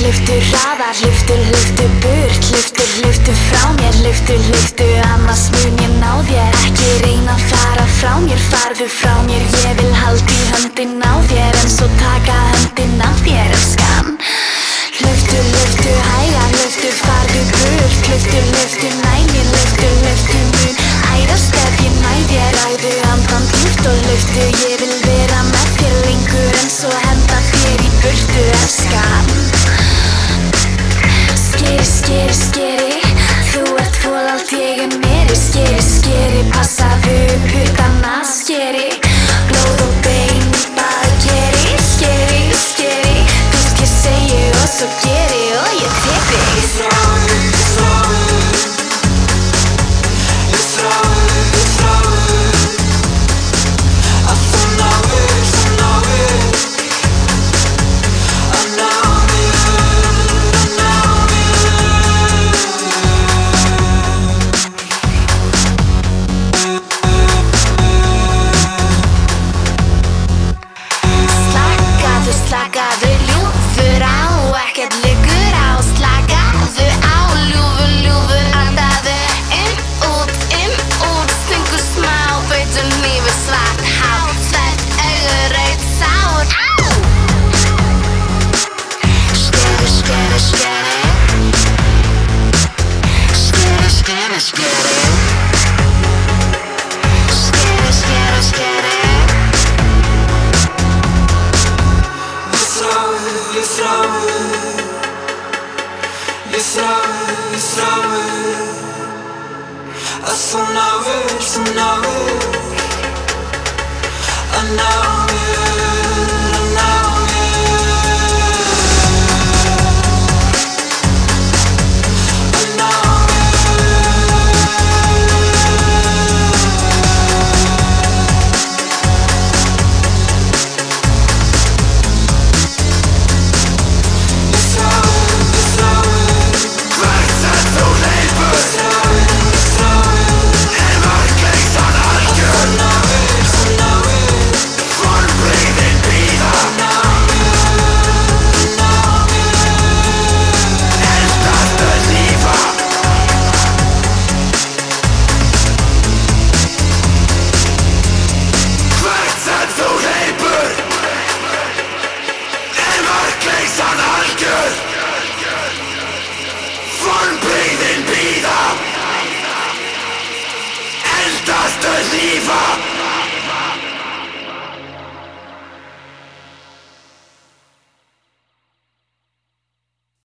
hleyptu hraðar, hleyptu burt, hleyptu frá mér, hleyptu annars mun ég ná þér. Ekki reyna að fara frá mér, farðu frá mér, ég vil halda í höndin á þér, en svo taka höndin af þér, elskan. Hleyptu hægar, farðu burt, hleyptu nær mér, hleyptu mun ærast ef ég næ þér. Ræðu andan djúpt og hleyptu, ég vil vera með þér lengur, en svo henda þér í burtu, elskan. Skeri, þú ert fólald, ég meri. Skeri, passaðu puttana, skeri, blóð og bein í baðkeri. Skeri, fyrst ég segi og svo geri og ég tek þig. Slakaðu, ljúfur á, ekkert liggur á. Slakaðu á, ljúfur, andaðu inn, út, stingu smá, beitu hnífi, svart hár, svart augu, rautt sár. Skeri, skeri, skeri, skeri, skeri, skeri, skeri, skeri, skeri. Ég þráði að þú náir að ná mér. Eldast lífa.